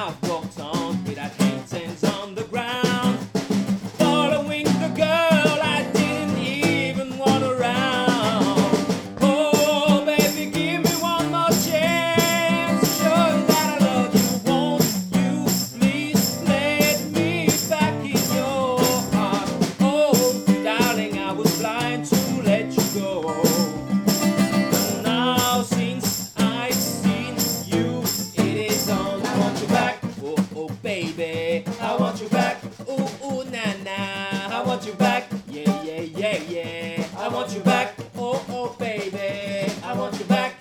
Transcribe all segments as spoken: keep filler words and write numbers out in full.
I've walked on without hands on the ground, following the girl I didn't even want around. Oh, baby, give me one more chance to show you that I love you. Won't you please let me back in your heart? Oh, darling, I was blind to let you go. Now since I've seen you, it is on. I want you back, oh, oh, baby. I want you back, ooh, ooh, na, na. I want you back, yeah, yeah, yeah, yeah. I want you back, oh, oh, baby. I want you back.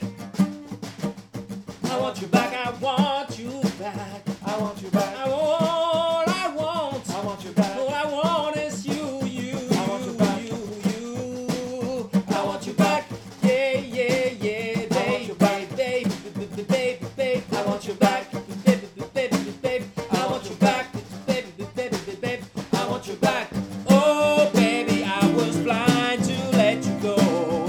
I want you back, I want you back. I want you back. I all I want, I want you back. all I want is you, you, I want you back. you, you. I want you back, yeah, yeah, yeah, I want you back. baby, baby, baby, baby. I want you back, baby, baby, baby. I want you back, baby, baby, baby. I want you back. Oh, baby, I was blind to let you go.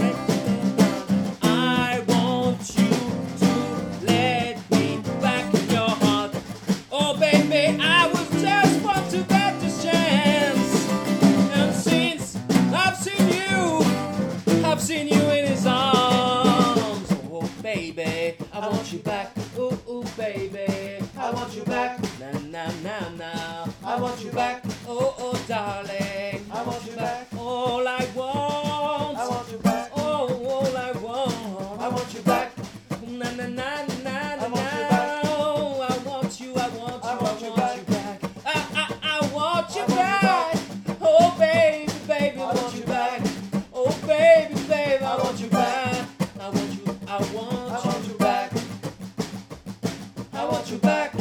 I want you to let me back in your heart. Oh, baby, I was just want to get this chance. And since I've seen you, I've seen you in his arms. Oh, baby, I want you back. Ooh, ooh, baby, I want you back. na na na na. I want you back. Oh, oh, darling, I want you back. all I want. I want you back. Oh, all I want. I want you back. Na na na na na I want you na. back. Oh, I want you, I want you, I want you back. I, I, I want you I want you back. Oh, baby, baby, I want you back. Oh, baby, baby, I want you back. I want you, I want I you want you back. I want you back.